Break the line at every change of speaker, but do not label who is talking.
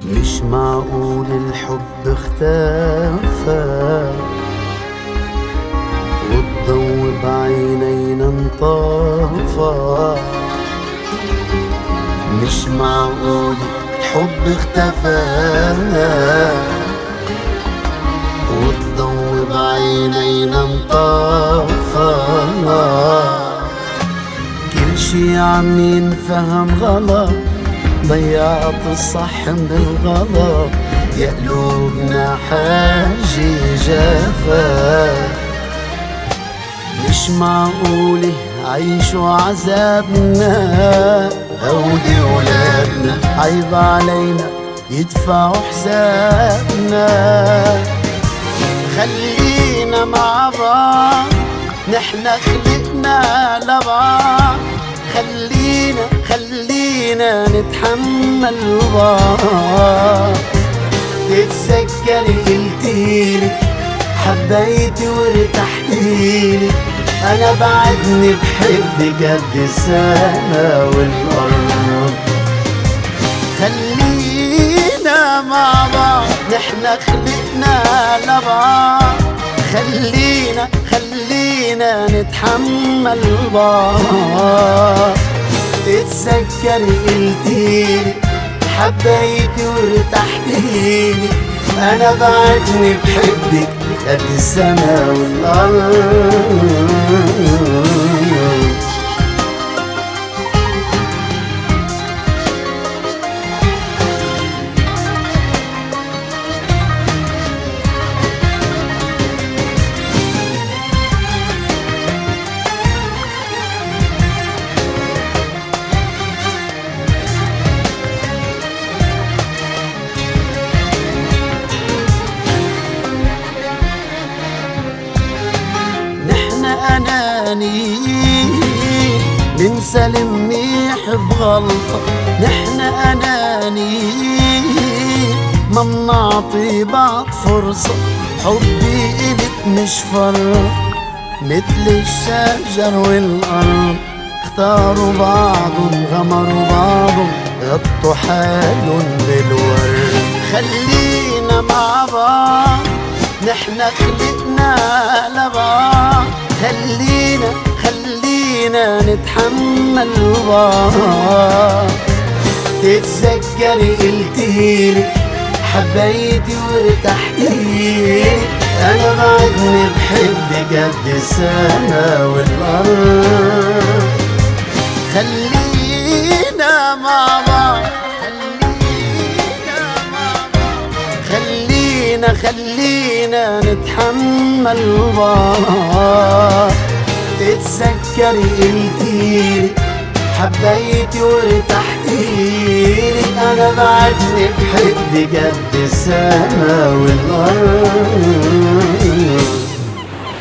مش معقول الحب اختفى والضو بعينينا انطفى. مش معقول الحب اختفى والضو بعينينا انطفى. كل شي عم ينفهم غلط، ضيعت الصح من الغلط، يا قلوبنا حاجة جفا. مش معقولة عيشوا عذابنا، هودي ولادنا عيب علينا يدفعوا حسابنا. خلينا مع بعض نحنا خلقنا لبعض، خلينا نتحمل بعض. تتذكري قلتيلي حبيتي وارتحتيلي، أنا بعدني بحبك قد السما والأرض. خلينا مع بعض نحنا خلقنا لبعض، خلينا نتحمل بعض. تتذكري قلتيلي حبيتي وارتحتيلي، أنا بعدني بحبك قد السما والأرض. أنانيين ننسى المنيح بغلطة، نحنا أنانيين ما منعطي بعض فرصة. حبي إلك مش فرق مثل الشجر والأرض، اختاروا بعضهم غمروا بعضهم غطوا حالهم بالورد. خلينا مع بعض نحنا خلقنا لبعض، خلينا نتحمل بعض. تتذكري قلتيلي حبيتي وارتحتيلي، أنا بعدني بحبك قد السما والأرض. خلينا مع بعض خلينا نتحمل بعض. تتذكري قلتيلي حبيتي وارتحتيلي، أنا بعدني بحبك قد السما والأرض.